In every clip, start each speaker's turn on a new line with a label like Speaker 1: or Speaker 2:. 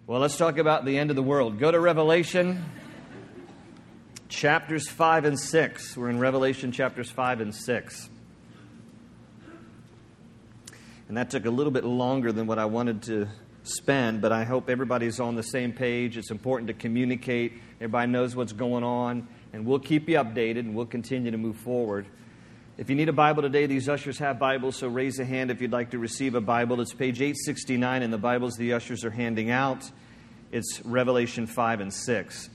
Speaker 1: Well, let's talk about the end of the world. Go to Revelation chapters 5 and 6. We're in Revelation chapters 5 and 6. And that took a little bit longer than what I wanted to spend, but I hope everybody's on the same page. It's important to communicate. Everybody knows what's going on, and we'll keep you updated, and we'll continue to move forward. If you need a Bible today, these ushers have Bibles, so raise a hand if you'd like to receive a Bible. It's page 869 in the Bibles the ushers are handing out. It's Revelation 5 and 6.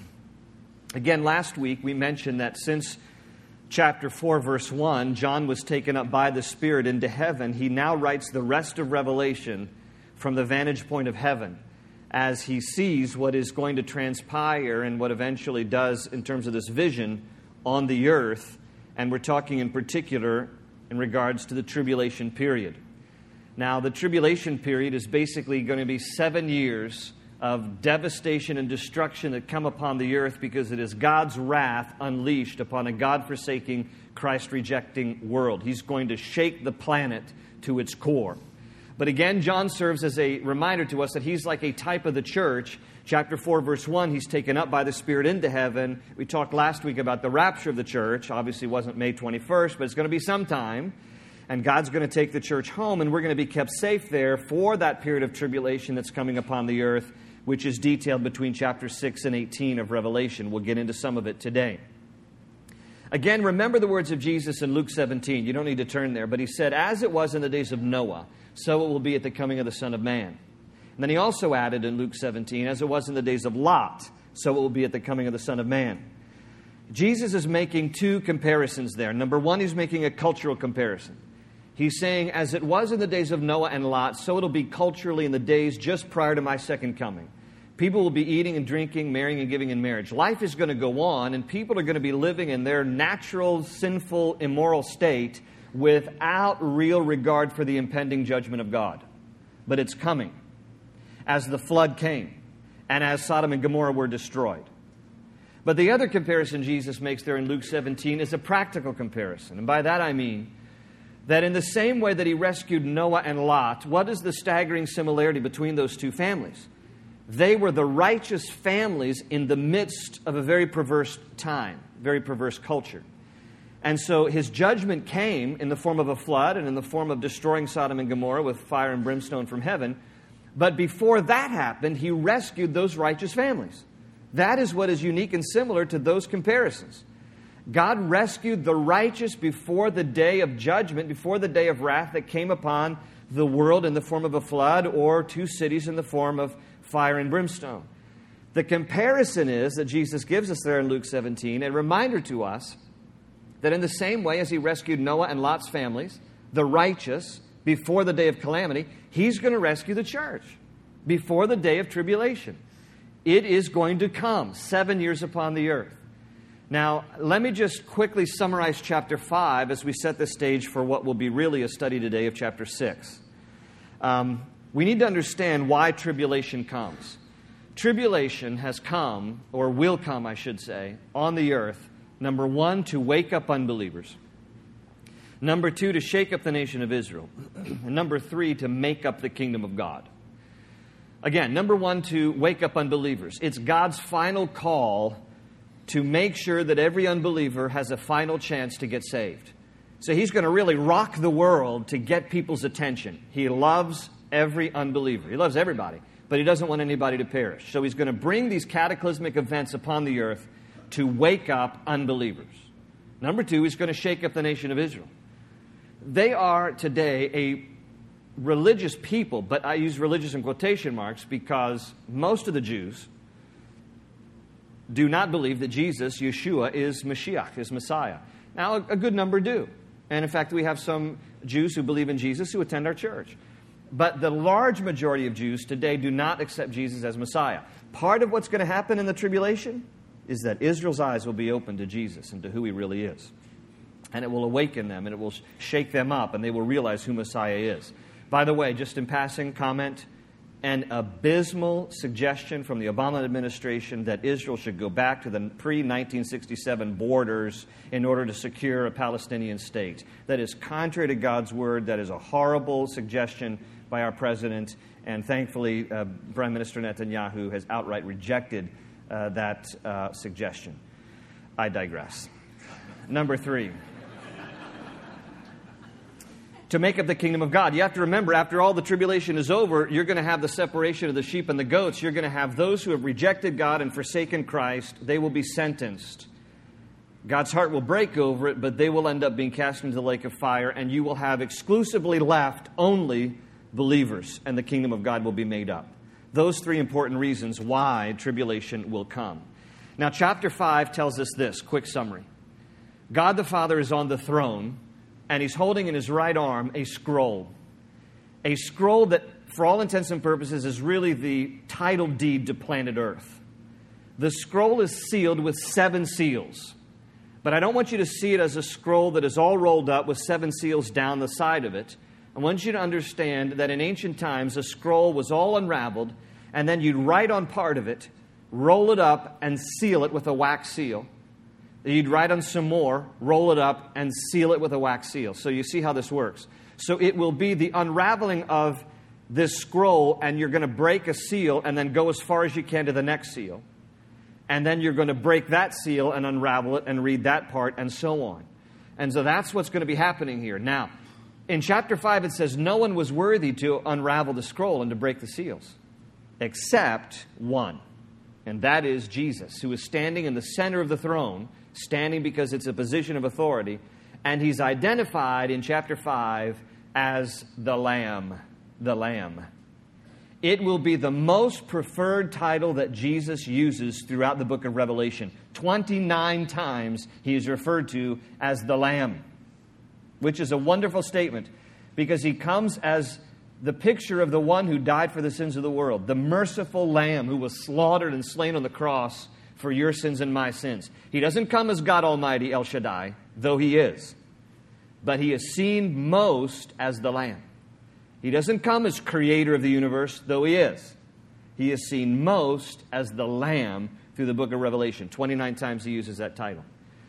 Speaker 1: Again, last week we mentioned that since chapter 4, verse 1, John was taken up by the Spirit into heaven. He now writes the rest of Revelation from the vantage point of heaven as he sees what is going to transpire and what eventually does in terms of this vision on the earth. And we're talking in particular in regards to the tribulation period. Now, the tribulation period is basically going to be 7 years of devastation and destruction that come upon the earth because it is God's wrath unleashed upon a God-forsaking, Christ-rejecting world. He's going to shake the planet to its core. But again, John serves as a reminder to us that he's like a type of the church. Chapter 4, verse 1, he's taken up by the Spirit into heaven. We talked last week about the rapture of the church. Obviously, it wasn't May 21st, but it's going to be sometime. And God's going to take the church home, and we're going to be kept safe there for that period of tribulation that's coming upon the earth, which is detailed between chapter 6 and 18 of Revelation. We'll get into some of it today. Again, remember the words of Jesus in Luke 17. You don't need to turn there, but he said, "As it was in the days of Noah, so it will be at the coming of the Son of Man." And then he also added in Luke 17, "As it was in the days of Lot, so it will be at the coming of the Son of Man." Jesus is making two comparisons there. Number one, he's making a cultural comparison. He's saying, as it was in the days of Noah and Lot, so it'll be culturally in the days just prior to my second coming. People will be eating and drinking, marrying and giving in marriage. Life is going to go on, and people are going to be living in their natural, sinful, immoral state without real regard for the impending judgment of God. But it's coming, as the flood came, and as Sodom and Gomorrah were destroyed. But the other comparison Jesus makes there in Luke 17 is a practical comparison. And by that I mean that in the same way that he rescued Noah and Lot, what is the staggering similarity between those two families? They were the righteous families in the midst of a very perverse time, very perverse culture. And so his judgment came in the form of a flood and in the form of destroying Sodom and Gomorrah with fire and brimstone from heaven. But before that happened, he rescued those righteous families. That is what is unique and similar to those comparisons. God rescued the righteous before the day of judgment, before the day of wrath that came upon the world in the form of a flood or two cities in the form of fire and brimstone. The comparison is that Jesus gives us there in Luke 17, a reminder to us that in the same way as he rescued Noah and Lot's families, the righteous, before the day of calamity, he's going to rescue the church before the day of tribulation. It is going to come 7 years upon the earth. Now, let me just quickly summarize chapter 5 as we set the stage for what will be really a study today of chapter 6. We need to understand why tribulation comes. Tribulation has come, or will come, I should say, on the earth, number one, to wake up unbelievers. Number two, to shake up the nation of Israel. And number three, to make up the kingdom of God. Again, number one, to wake up unbelievers. It's God's final call to make sure that every unbeliever has a final chance to get saved. So he's going to really rock the world to get people's attention. He loves every unbeliever. He loves everybody, but he doesn't want anybody to perish. So he's going to bring these cataclysmic events upon the earth to wake up unbelievers. Number two, he's going to shake up the nation of Israel. They are today a religious people, but I use religious in quotation marks because most of the Jews do not believe that Jesus, Yeshua, is Mashiach, is Messiah. Now, a good number do. And in fact, we have some Jews who believe in Jesus who attend our church. But the large majority of Jews today do not accept Jesus as Messiah. Part of what's going to happen in the tribulation is that Israel's eyes will be open to Jesus and to who he really is. And it will awaken them, and it will shake them up, and they will realize who Messiah is. By the way, just in passing comment, an abysmal suggestion from the Obama administration that Israel should go back to the pre-1967 borders in order to secure a Palestinian state. That is contrary to God's word. That is a horrible suggestion. by our president, and thankfully, Prime Minister Netanyahu has outright rejected that suggestion. I digress. Number 3. To make up the kingdom of God. You have to remember, after all the tribulation is over, you're going to have the separation of the sheep and the goats. You're going to have those who have rejected God and forsaken Christ. They will be sentenced. God's heart will break over it, but they will end up being cast into the lake of fire, and you will have exclusively left only believers, and the kingdom of God will be made up. Those 3 important reasons why tribulation will come. Now, chapter 5 tells us this, quick summary. God the Father is on the throne, and He's holding in His right arm a scroll. A scroll that, for all intents and purposes, is really the title deed to planet Earth. The scroll is sealed with 7 seals. But I don't want you to see it as a scroll that is all rolled up with 7 seals down the side of it. I want you to understand that in ancient times, a scroll was all unraveled, and then you'd write on part of it, roll it up, and seal it with a wax seal. You'd write on some more, roll it up, and seal it with a wax seal. So you see how this works. So it will be the unraveling of this scroll, and you're going to break a seal and then go as far as you can to the next seal. And then you're going to break that seal and unravel it and read that part and so on. And so that's what's going to be happening here. Now, in chapter 5, it says no one was worthy to unravel the scroll and to break the seals, except one. And that is Jesus, who is standing in the center of the throne, standing because it's a position of authority, and He's identified in chapter 5 as the Lamb. The Lamb. It will be the most preferred title that Jesus uses throughout the book of Revelation. 29 times He is referred to as the Lamb, which is a wonderful statement because He comes as the picture of the one who died for the sins of the world, the merciful Lamb who was slaughtered and slain on the cross for your sins and my sins. He doesn't come as God Almighty, El Shaddai, though He is. But He is seen most as the Lamb. He doesn't come as creator of the universe, though He is. He is seen most as the Lamb through the book of Revelation. 29 times He uses that title.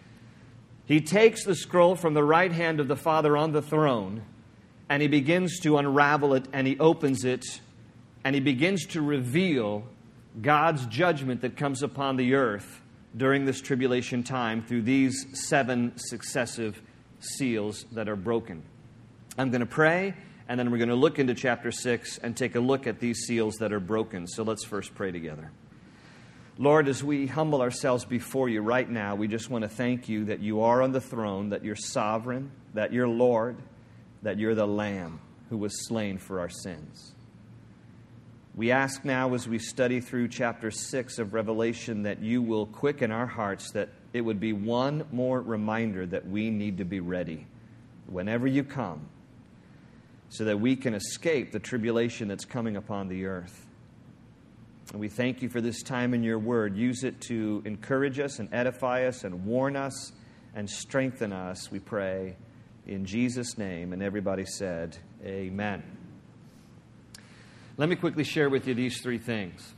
Speaker 1: He takes the scroll from the right hand of the Father on the throne, and He begins to unravel it, and He opens it, and He begins to reveal God's judgment that comes upon the earth during this tribulation time through these 7 successive seals that are broken. I'm going to pray, and then we're going to look into chapter 6 and take a look at these seals that are broken. So let's first pray together. Lord, as we humble ourselves before You right now, we just want to thank You that You are on the throne, that You're sovereign, that You're Lord, that You're the Lamb who was slain for our sins. We ask now as we study through chapter 6 of Revelation that You will quicken our hearts, that it would be one more reminder that we need to be ready whenever You come so that we can escape the tribulation that's coming upon the earth. And we thank You for this time in Your Word. Use it to encourage us and edify us and warn us and strengthen us, we pray, in Jesus' name. And everybody said, amen. Let me quickly share with you these 3 things.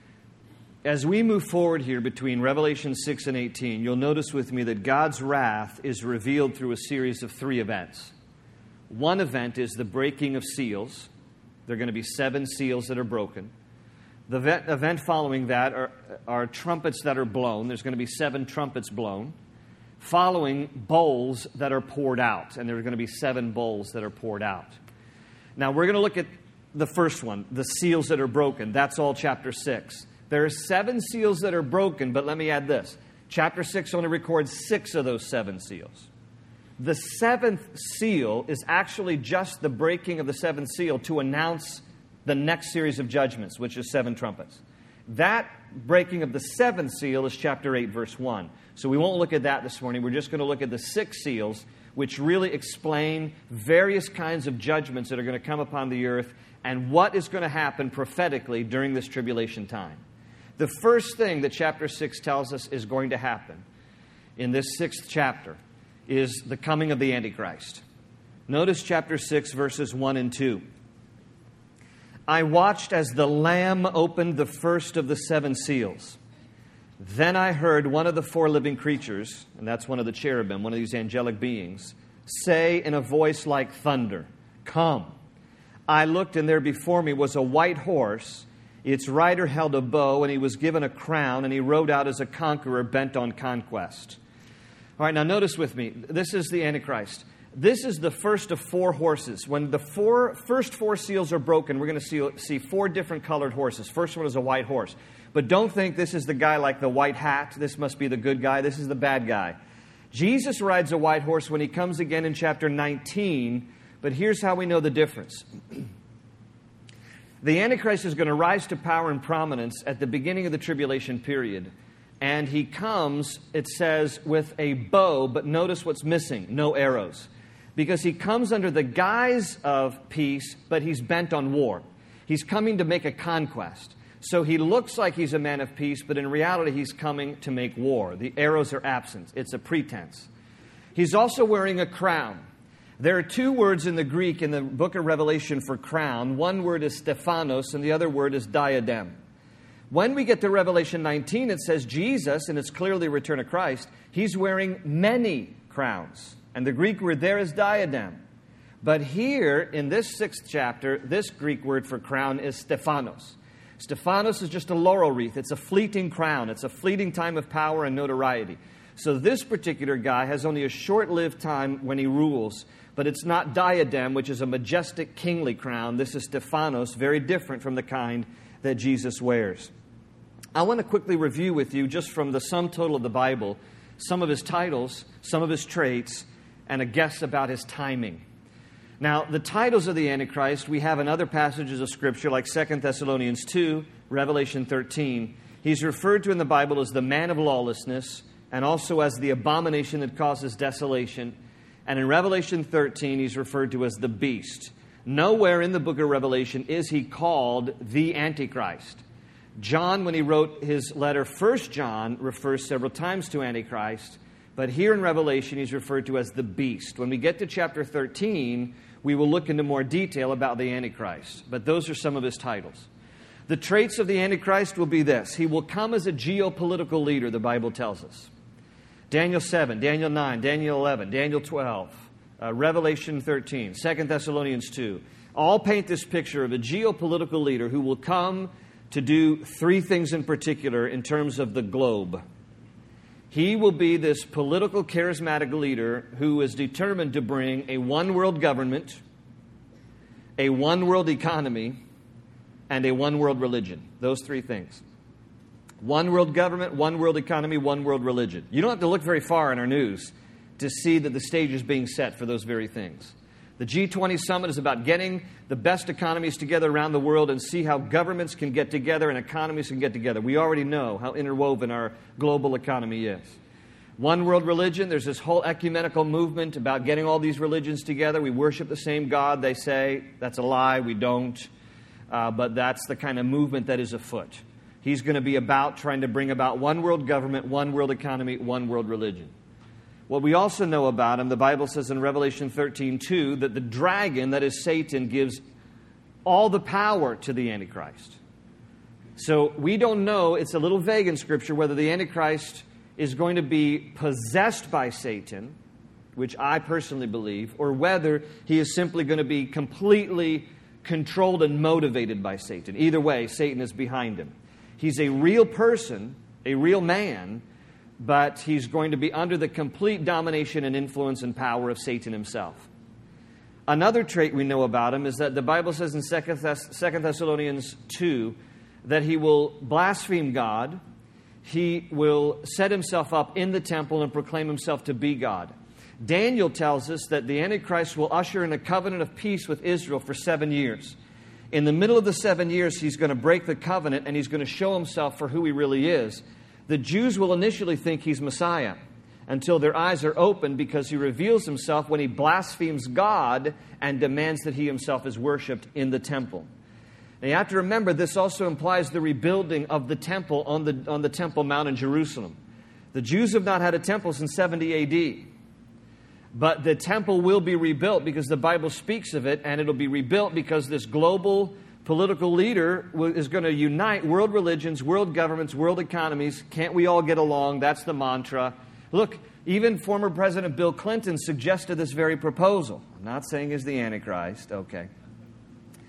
Speaker 1: As we move forward here between Revelation 6 and 18, you'll notice with me that God's wrath is revealed through a series of 3 events. One event is the breaking of seals. There are going to be 7 seals that are broken. The event following that are trumpets that are blown. There's going to be 7 trumpets blown. Following, bowls that are poured out. And there are going to be 7 bowls that are poured out. Now, we're going to look at the first one, the seals that are broken. That's all chapter 6. There are 7 seals that are broken, but let me add this. Chapter 6 only records 6 of those 7 seals. The 7th seal is actually just the breaking of the 7th seal to announce the next series of judgments, which is 7 trumpets. That breaking of the 7th seal is chapter 8, verse 1. So we won't look at that this morning. We're just going to look at the 6 seals, which really explain various kinds of judgments that are going to come upon the earth and what is going to happen prophetically during this tribulation time. The first thing that chapter 6 tells us is going to happen in this 6th chapter is the coming of the Antichrist. Notice chapter 6, verses 1 and 2. I watched as the Lamb opened the first of the 7 seals. Then I heard one of the 4 living creatures, and that's one of the cherubim, one of these angelic beings, say in a voice like thunder, "Come." I looked, and there before me was a white horse. Its rider held a bow, and he was given a crown, and he rode out as a conqueror bent on conquest. All right, now notice with me. This is the Antichrist. This is the first of 4 horses. When the first 4 seals are broken, we're going to see 4 different colored horses. First one is a white horse. But don't think this is the guy like the white hat. This must be the good guy. This is the bad guy. Jesus rides a white horse when he comes again in chapter 19. But here's how we know the difference. The Antichrist is going to rise to power and prominence at the beginning of the tribulation period. And he comes, it says, with a bow, but notice what's missing, no arrows. Because he comes under the guise of peace, but he's bent on war. He's coming to make a conquest. So he looks like he's a man of peace, but in reality he's coming to make war. The arrows are absent. It's a pretense. He's also wearing a crown. There are 2 words in the Greek in the book of Revelation for crown. One word is Stephanos, and the other word is diadem. When we get to Revelation 19, it says Jesus, and it's clearly return of Christ, he's wearing many crowns. And the Greek word there is diadem. But here, in this 6th chapter, this Greek word for crown is Stephanos. Stephanos is just a laurel wreath. It's a fleeting crown. It's a fleeting time of power and notoriety. So this particular guy has only a short-lived time when he rules. But it's not diadem, which is a majestic kingly crown. This is Stephanos, very different from the kind that Jesus wears. I want to quickly review with you, just from the sum total of the Bible, some of his titles, some of his traits, and a guess about his timing. Now, the titles of the Antichrist we have in other passages of Scripture, like 2 Thessalonians 2, Revelation 13. He's referred to in the Bible as the man of lawlessness, and also as the abomination that causes desolation. And in Revelation 13, he's referred to as the beast. Nowhere in the book of Revelation is he called the Antichrist. John, when he wrote his letter, 1 John, refers several times to Antichrist. But here in Revelation, he's referred to as the beast. When we get to chapter 13, we will look into more detail about the Antichrist. But those are some of his titles. The traits of the Antichrist will be this. He will come as a geopolitical leader, the Bible tells us. Daniel 7, Daniel 9, Daniel 11, Daniel 12, Revelation 13, 2 Thessalonians 2. All paint this picture of a geopolitical leader who will come to do 3 things in particular in terms of the globe. He will be this political, charismatic leader who is determined to bring a one-world government, a one-world economy, and a one-world religion. Those 3 things. One world government, one world economy, one world religion. You don't have to look very far in our news to see that the stage is being set for those very things. The G20 summit is about getting the best economies together around the world and see how governments can get together and economies can get together. We already know how interwoven our global economy is. One world religion, there's this whole ecumenical movement about getting all these religions together. We worship the same God, they say. That's a lie, we don't. But that's the kind of movement that is afoot. He's going to be about trying to bring about one world government, one world economy, one world religion. What we also know about him, the Bible says in Revelation 13:2, that the dragon, that is Satan, gives all the power to the Antichrist. So we don't know, it's a little vague in Scripture, whether the Antichrist is going to be possessed by Satan, which I personally believe, or whether he is simply going to be completely controlled and motivated by Satan. Either way, Satan is behind him. He's a real person, a real man, but he's going to be under the complete domination and influence and power of Satan himself. Another trait we know about him is that the Bible says in 2 Thessalonians 2 that he will blaspheme God, he will set himself up in the temple and proclaim himself to be God. Daniel tells us that the Antichrist will usher in a covenant of peace with Israel for 7 years. In the middle of the 7 years, he's going to break the covenant and he's going to show himself for who he really is. The Jews will initially think he's Messiah until their eyes are opened because he reveals himself when he blasphemes God and demands that he himself is worshipped in the temple. Now you have to remember, this also implies the rebuilding of the temple on the Temple Mount in Jerusalem. The Jews have not had a temple since 70 A.D., but the temple will be rebuilt because the Bible speaks of it, and it'll be rebuilt because this global political leader is going to unite world religions, world governments, world economies. Can't we all get along? That's the mantra. Look, even former President Bill Clinton suggested this very proposal. I'm not saying he's the Antichrist, okay.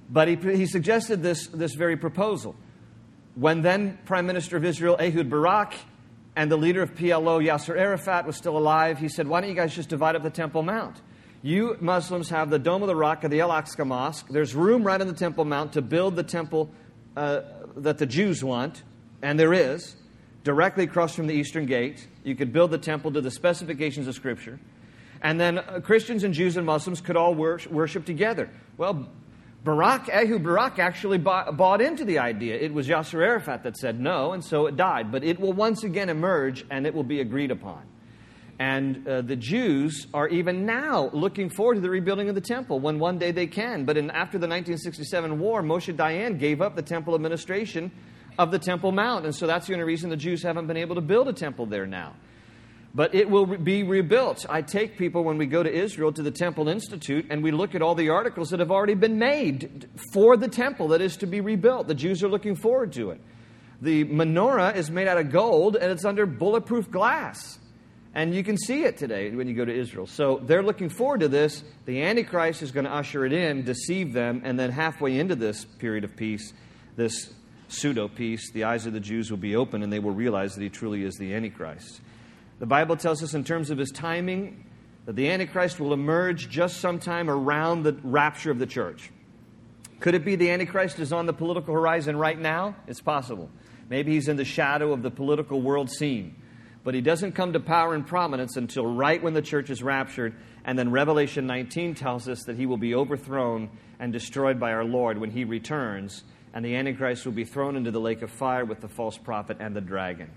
Speaker 1: But he suggested this very proposal. When then Prime Minister of Israel, Ehud Barak, and the leader of PLO, Yasser Arafat, was still alive, he said, why don't you guys just divide up the Temple Mount? You Muslims have the Dome of the Rock of the Al-Aqsa Mosque. There's room right on the Temple Mount to build the temple that the Jews want, and there is, directly across from the Eastern Gate. You could build the temple to the specifications of Scripture. And then Christians and Jews and Muslims could all worship together. Well, Ehud Barak actually bought into the idea. It was Yasser Arafat that said no, and so it died. But it will once again emerge, and it will be agreed upon. And the Jews are even now looking forward to the rebuilding of the temple when one day they can. But after the 1967 war, Moshe Dayan gave up the temple administration of the Temple Mount. And so that's the only reason the Jews haven't been able to build a temple there now. But it will be rebuilt. I take people, when we go to Israel, to the Temple Institute, and we look at all the articles that have already been made for the temple that is to be rebuilt. The Jews are looking forward to it. The menorah is made out of gold, and it's under bulletproof glass. And you can see it today when you go to Israel. So they're looking forward to this. The Antichrist is going to usher it in, deceive them, and then halfway into this period of peace, this pseudo-peace, the eyes of the Jews will be open, and they will realize that he truly is the Antichrist. The Bible tells us in terms of his timing that the Antichrist will emerge just sometime around the rapture of the church. Could it be the Antichrist is on the political horizon right now? It's possible. Maybe he's in the shadow of the political world scene. But he doesn't come to power and prominence until right when the church is raptured. And then Revelation 19 tells us that he will be overthrown and destroyed by our Lord when he returns. And the Antichrist will be thrown into the lake of fire with the false prophet and the dragon.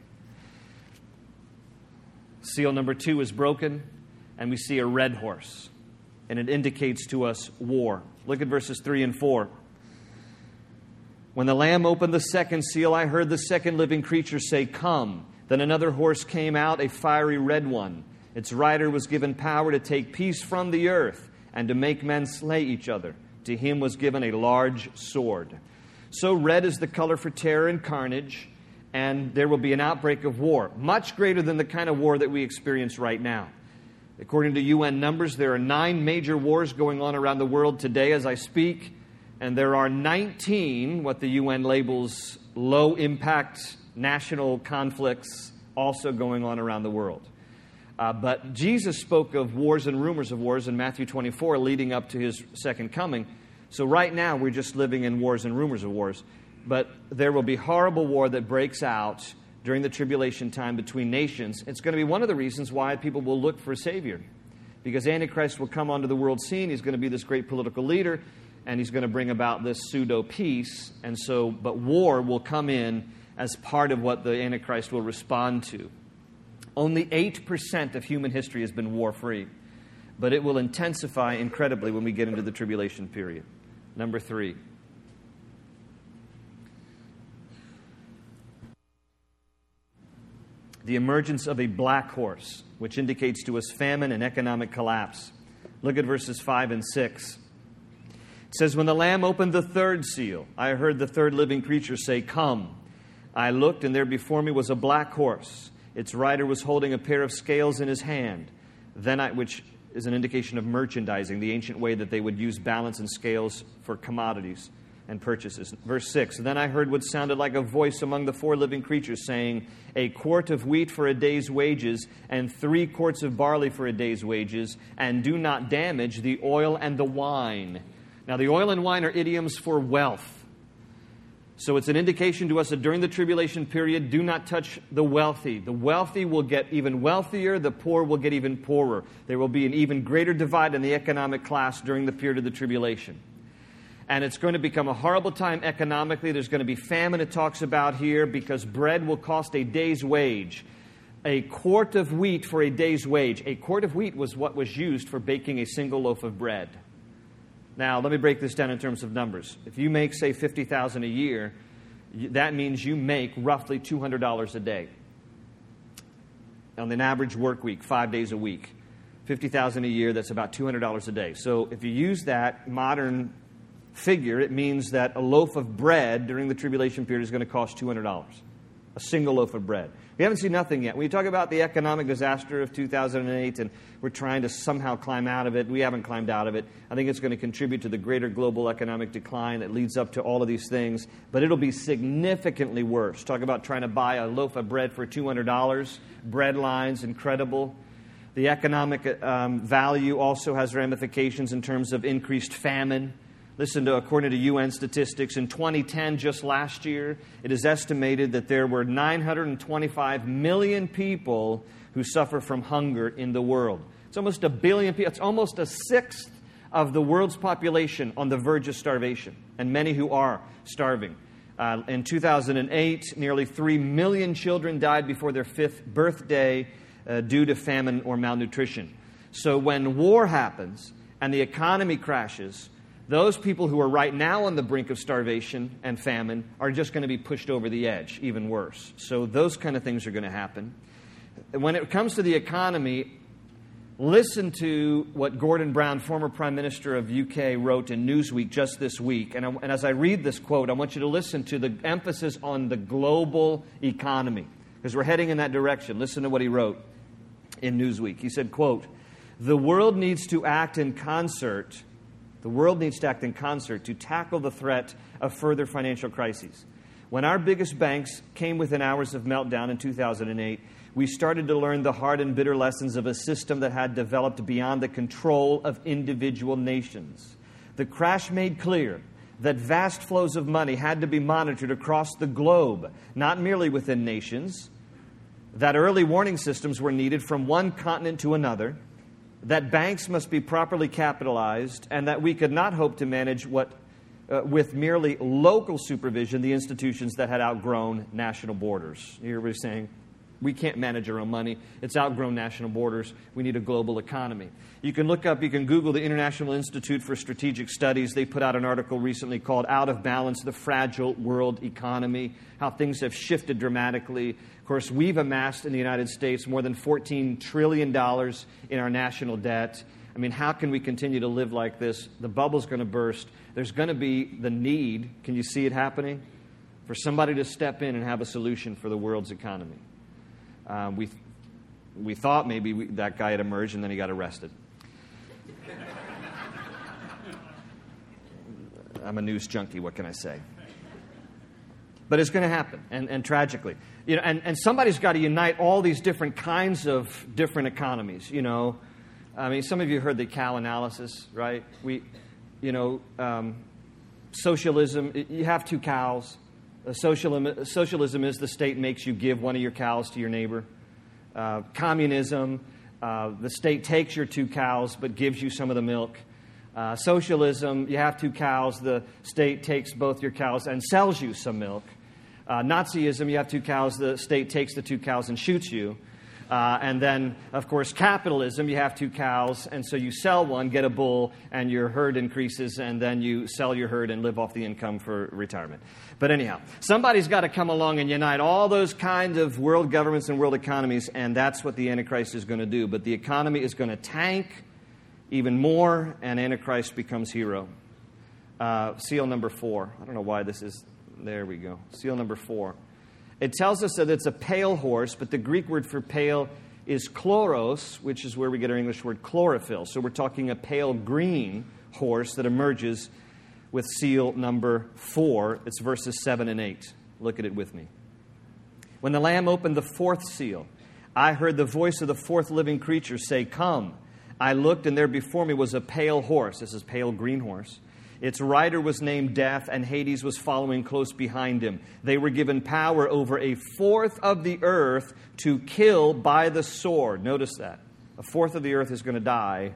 Speaker 1: Seal number 2 is broken, and we see a red horse. And it indicates to us war. Look at verses 3 and 4. When the Lamb opened the second seal, I heard the second living creature say, "Come." Then another horse came out, a fiery red one. Its rider was given power to take peace from the earth and to make men slay each other. To him was given a large sword. So red is the color for terror and carnage, and there will be an outbreak of war, much greater than the kind of war that we experience right now. According to UN numbers, there are 9 major wars going on around the world today as I speak, and there are 19, what the UN labels low-impact national conflicts, also going on around the world. But Jesus spoke of wars and rumors of wars in Matthew 24 leading up to his second coming. So right now we're just living in wars and rumors of wars. But there will be horrible war that breaks out during the tribulation time between nations. It's going to be one of the reasons why people will look for a Savior. Because Antichrist will come onto the world scene. He's going to be this great political leader. And he's going to bring about this pseudo-peace. But war will come in as part of what the Antichrist will respond to. Only 8% of human history has been war-free. But it will intensify incredibly when we get into the tribulation period. Number 3. The emergence of a black horse, which indicates to us famine and economic collapse. Look at verses 5 and 6. It says, when the Lamb opened the third seal, I heard the third living creature say, "Come." I looked, and there before me was a black horse. Its rider was holding a pair of scales in his hand, which is an indication of merchandising, the ancient way that they would use balance and scales for commodities and purchases. Verse 6, then I heard what sounded like a voice among the 4 living creatures saying, "A quart of wheat for a day's wages, and 3 quarts of barley for a day's wages, and do not damage the oil and the wine." Now, the oil and wine are idioms for wealth. So it's an indication to us that during the tribulation period, do not touch the wealthy. The wealthy will get even wealthier. The poor will get even poorer. There will be an even greater divide in the economic class during the period of the tribulation. And it's going to become a horrible time economically. There's going to be famine, it talks about here, because bread will cost a day's wage. A quart of wheat for a day's wage. A quart of wheat was what was used for baking a single loaf of bread. Now, let me break this down in terms of numbers. If you make, say, $50,000 a year, that means you make roughly $200 a day. On an average work week, 5 days a week. $50,000 a year, that's about $200 a day. So if you use that modern figure, it means that a loaf of bread during the tribulation period is going to cost $200. A single loaf of bread. We haven't seen nothing yet. When you talk about the economic disaster of 2008 and we're trying to somehow climb out of it, we haven't climbed out of it. I think it's going to contribute to the greater global economic decline that leads up to all of these things. But it'll be significantly worse. Talk about trying to buy a loaf of bread for $200. Bread lines, incredible. The economic value also has ramifications in terms of increased famine. Listen to, according to UN statistics, in 2010, just last year, it is estimated that there were 925 million people who suffer from hunger in the world. It's almost a billion people. It's almost a sixth of the world's population on the verge of starvation, and many who are starving. In 2008, nearly 3 million children died before their 5th birthday due to famine or malnutrition. So when war happens and the economy crashes, those people who are right now on the brink of starvation and famine are just going to be pushed over the edge, even worse. So those kind of things are going to happen. When it comes to the economy, listen to what Gordon Brown, former Prime Minister of UK, wrote in Newsweek just this week. And as I read this quote, I want you to listen to the emphasis on the global economy, because we're heading in that direction. Listen to what he wrote in Newsweek. He said, quote, "The world needs to act in concert. The world needs to act in concert to tackle the threat of further financial crises. When our biggest banks came within hours of meltdown in 2008, we started to learn the hard and bitter lessons of a system that had developed beyond the control of individual nations. The crash made clear that vast flows of money had to be monitored across the globe, not merely within nations, that early warning systems were needed from one continent to another, that banks must be properly capitalized, and that we could not hope to manage with merely local supervision the institutions that had outgrown national borders." You hear what he's saying? We can't manage our own money. It's outgrown national borders. We need a global economy. You can Google the International Institute for Strategic Studies. They put out an article recently called "Out of Balance, the Fragile World Economy," how things have shifted dramatically. Of course, we've amassed in the United States more than $14 trillion in our national debt. I mean, how can we continue to live like this? The bubble's going to burst. There's going to be the need, can you see it happening, for somebody to step in and have a solution for the world's economy. We thought maybe that guy had emerged, and then he got arrested. I'm a news junkie, what can I say? But it's going to happen, and tragically. You know, and somebody's got to unite all these different kinds of different economies, you know. I mean, some of you heard the cow analysis, right? Socialism, you have 2 cows. Socialism is the state makes you give one of your cows to your neighbor. Communism, the state takes your 2 cows but gives you some of the milk. Socialism, you have 2 cows, the state takes both your cows and sells you some milk. Nazism, you have 2 cows, the state takes the 2 cows and shoots you. And then, of course, capitalism, you have 2 cows, and so you sell one, get a bull, and your herd increases, and then you sell your herd and live off the income for retirement. But anyhow, somebody's got to come along and unite all those kinds of world governments and world economies, and that's what the Antichrist is going to do. But the economy is going to tank even more, and Antichrist becomes hero. Seal number 4. I don't know why this is... There we go. Seal number 4. It tells us that it's a pale horse, but the Greek word for pale is chloros, which is where we get our English word chlorophyll. So we're talking a pale green horse that emerges with seal number 4. It's verses 7 and 8. Look at it with me. "When the Lamb opened the 4th seal, I heard the voice of the 4th living creature say, 'Come.' I looked, and there before me was a pale horse." This is pale green horse. "Its rider was named Death, and Hades was following close behind him. They were given power over 1/4 of the earth to kill by the sword." Notice that. 1/4 of the earth is going to die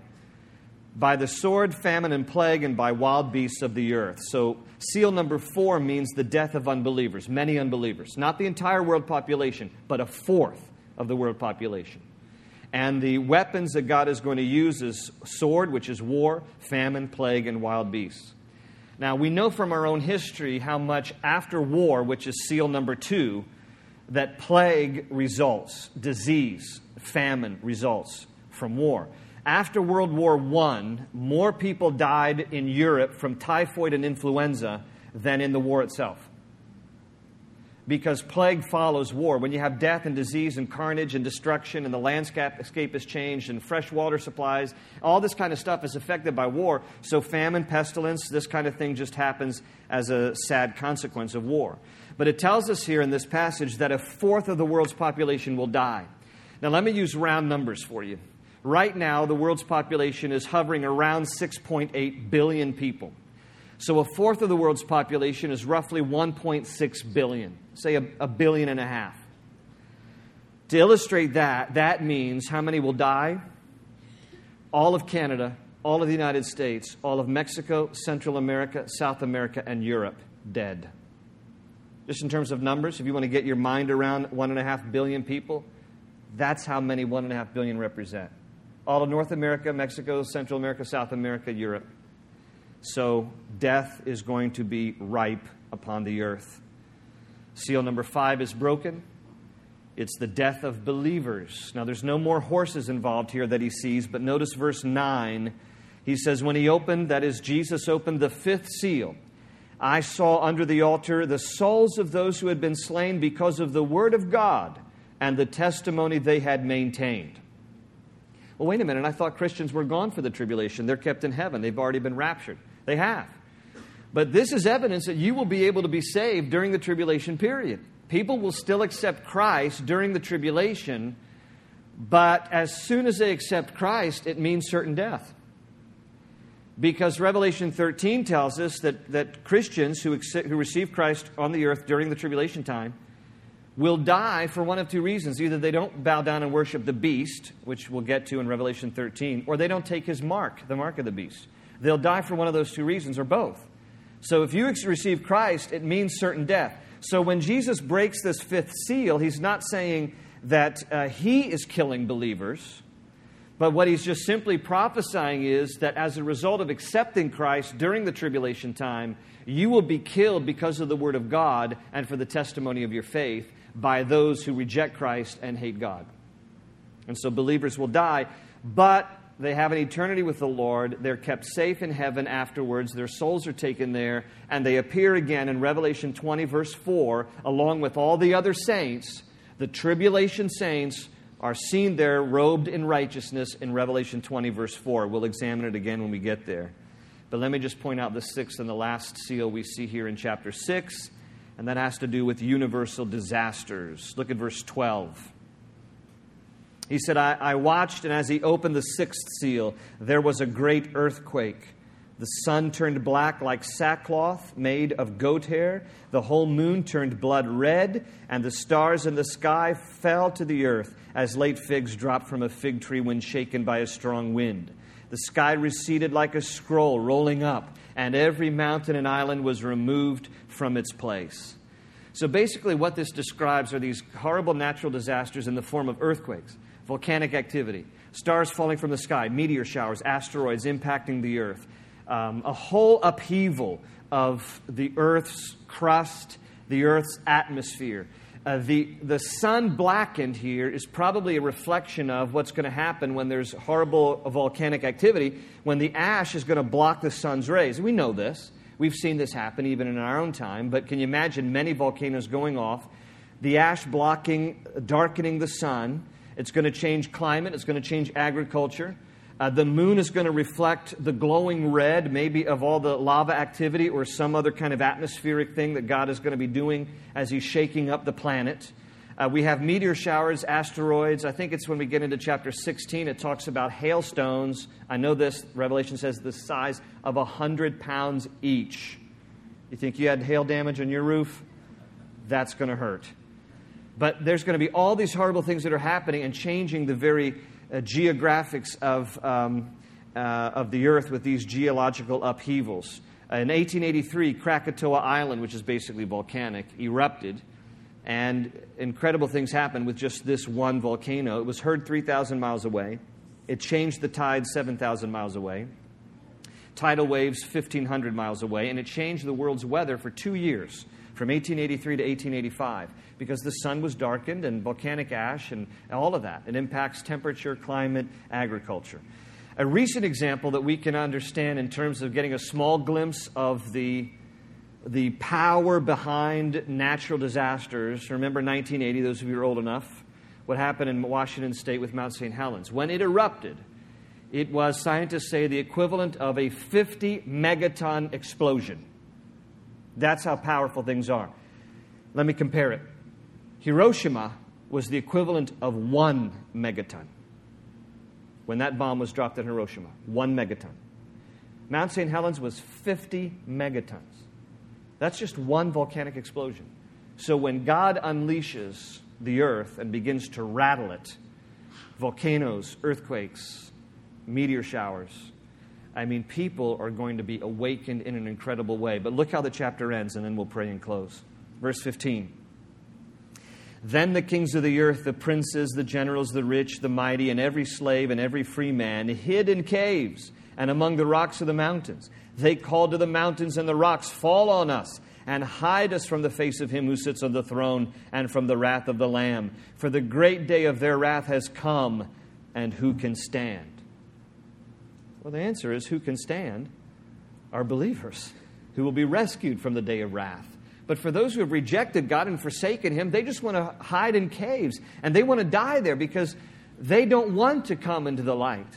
Speaker 1: by the sword, famine, and plague, and by wild beasts of the earth. So seal number 4 means the death of unbelievers, many unbelievers. Not the entire world population, but 1/4 of the world population. And the weapons that God is going to use is sword, which is war, famine, plague, and wild beasts. Now, we know from our own history how much after war, which is seal number 2, that plague results, disease, famine results from war. After World War I, more people died in Europe from typhoid and influenza than in the war itself. because plague follows war. When you have death and disease and carnage and destruction and the landscape is changed and fresh water supplies, all this kind of stuff is affected by war. So famine, pestilence, this kind of thing just happens as a sad consequence of war. But it tells us here in this passage that a fourth of the world's population will die. Now let me use round numbers for you. Right now, the world's population is hovering around 6.8 billion people. So a fourth of the world's population is roughly 1.6 billion, say a billion and a half. To illustrate that, that means how many will die? All of Canada, all of the United States, all of Mexico, Central America, South America, and Europe dead. Just in terms of numbers, if you want to get your mind around 1.5 billion people, that's how many 1.5 billion represent. All of North America, Mexico, Central America, South America, Europe. So death is going to be ripe upon the earth. Seal number 5 is broken. It's the death of believers. Now, there's no more horses involved here that he sees, but notice verse 9. He says, when he opened, that is, Jesus opened the 5th seal, I saw under the altar the souls of those who had been slain because of the word of God and the testimony they had maintained. Well, wait a minute. I thought Christians were gone for the tribulation. They're kept in heaven. They've already been raptured. They have. But this is evidence that you will be able to be saved during the tribulation period. People will still accept Christ during the tribulation, but as soon as they accept Christ, it means certain death. Because Revelation 13 tells us that Christians who receive Christ on the earth during the tribulation time will die for one of two reasons. Either they don't bow down and worship the beast, which we'll get to in Revelation 13, or they don't take his mark, the mark of the beast. They'll die for one of those two reasons, or both. So if you receive Christ, it means certain death. So when Jesus breaks this 5th seal, he's not saying that he is killing believers, but what he's just simply prophesying is that as a result of accepting Christ during the tribulation time, you will be killed because of the word of God and for the testimony of your faith by those who reject Christ and hate God. And so believers will die, but they have an eternity with the Lord. They're kept safe in heaven afterwards. Their souls are taken there, and they appear again in Revelation 20, verse 4, along with all the other saints. The tribulation saints are seen there robed in righteousness in Revelation 20, verse 4. We'll examine it again when we get there. But let me just point out the 6th and the last seal we see here in chapter 6, and that has to do with universal disasters. Look at verse 12. He said, I watched, and as he opened the 6th seal, there was a great earthquake. The sun turned black like sackcloth made of goat hair. The whole moon turned blood red, and the stars in the sky fell to the earth as late figs drop from a fig tree when shaken by a strong wind. The sky receded like a scroll rolling up, and every mountain and island was removed from its place. So basically what this describes are these horrible natural disasters in the form of earthquakes, volcanic activity, stars falling from the sky, meteor showers, asteroids impacting the earth, a whole upheaval of the earth's crust, the earth's atmosphere. The sun blackened here is probably a reflection of what's going to happen when there's horrible volcanic activity, when the ash is going to block the sun's rays. We know this. We've seen this happen even in our own time, but can you imagine many volcanoes going off, the ash blocking, darkening the sun? It's going to change climate. It's going to change agriculture. The moon is going to reflect the glowing red, maybe of all the lava activity or some other kind of atmospheric thing that God is going to be doing as he's shaking up the planet. We have meteor showers, asteroids. I think it's when we get into chapter 16, it talks about hailstones. I know this, Revelation says, the size of 100 pounds each. You think you had hail damage on your roof? That's going to hurt. But there's going to be all these horrible things that are happening and changing the very geographics of the earth with these geological upheavals. In 1883, Krakatoa Island, which is basically volcanic, erupted, and incredible things happened with just this one volcano. It was heard 3,000 miles away. It changed the tide 7,000 miles away. Tidal waves 1,500 miles away, and it changed the world's weather for 2 years, from 1883 to 1885, because the sun was darkened and volcanic ash and all of that. It impacts temperature, climate, agriculture. A recent example that we can understand in terms of getting a small glimpse of the the power behind natural disasters. Remember 1980, those of you who are old enough, what happened in Washington State with Mount St. Helens. When it erupted, it was, scientists say, the equivalent of a 50 megaton explosion. That's how powerful things are. Let me compare it. Hiroshima was the equivalent of 1 megaton. When that bomb was dropped in Hiroshima, 1 megaton. Mount St. Helens was 50 megatons. That's just one volcanic explosion. So when God unleashes the earth and begins to rattle it, volcanoes, earthquakes, meteor showers, people are going to be awakened in an incredible way. But look how the chapter ends, and then we'll pray and close. Verse 15. Then the kings of the earth, the princes, the generals, the rich, the mighty, and every slave and every free man hid in caves and among the rocks of the mountains. They called to the mountains and the rocks, fall on us, and hide us from the face of him who sits on the throne and from the wrath of the Lamb. For the great day of their wrath has come, and who can stand? Well, the answer is, who can stand are believers who will be rescued from the day of wrath. But for those who have rejected God and forsaken Him, they just want to hide in caves, and they want to die there because they don't want to come into the light.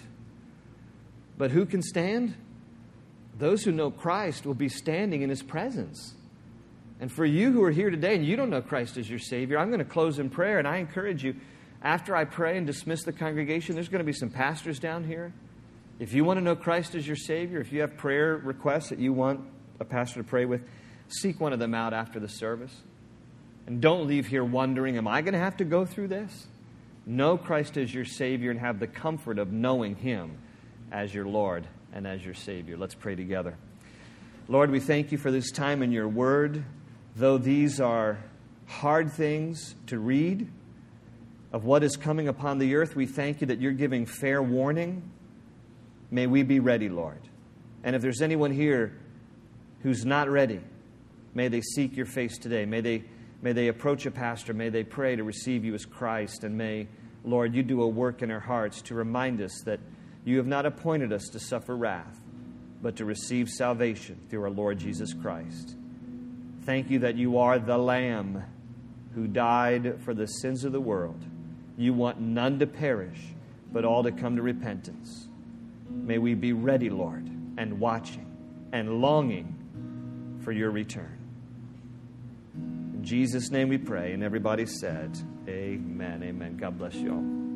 Speaker 1: But who can stand? Those who know Christ will be standing in His presence. And for you who are here today and you don't know Christ as your Savior, I'm going to close in prayer, and I encourage you, after I pray and dismiss the congregation, there's going to be some pastors down here. If you want to know Christ as your Savior, if you have prayer requests that you want a pastor to pray with, seek one of them out after the service. And don't leave here wondering, am I going to have to go through this? Know Christ as your Savior and have the comfort of knowing Him as your Lord and as your Savior. Let's pray together. Lord, we thank You for this time in Your Word. Though these are hard things to read of what is coming upon the earth, we thank You that You're giving fair warning. May we be ready, Lord. And if there's anyone here who's not ready, may they seek Your face today. May they approach a pastor. May they pray to receive You as Christ. And may, Lord, You do a work in our hearts to remind us that You have not appointed us to suffer wrath, but to receive salvation through our Lord Jesus Christ. Thank You that You are the Lamb who died for the sins of the world. You want none to perish, but all to come to repentance. May we be ready, Lord, and watching and longing for Your return. In Jesus' name we pray, and everybody said, amen, amen. God bless you all.